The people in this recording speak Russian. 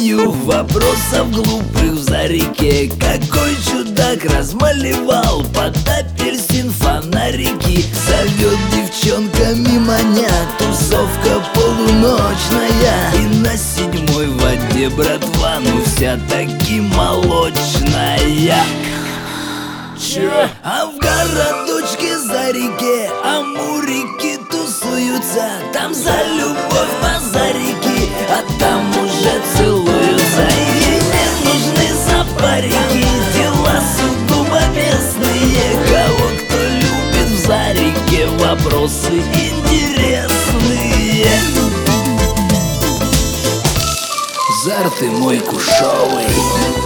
знаю вопросов глупых в Зареке. Какой чудак размалевал под апельсин фонарики. Зовет девчонками маня, тусовка полуночная. И на 7-й воде, братва, ну вся таки молочная. Че? А в городочке Зареке амурики тусуются. Там за любовь базарики, а там уже целуются. И не нужны запарики, дела сугубо местные. Кого кто любит в Зареке, вопросы интересные. Зар ты мой кушовый.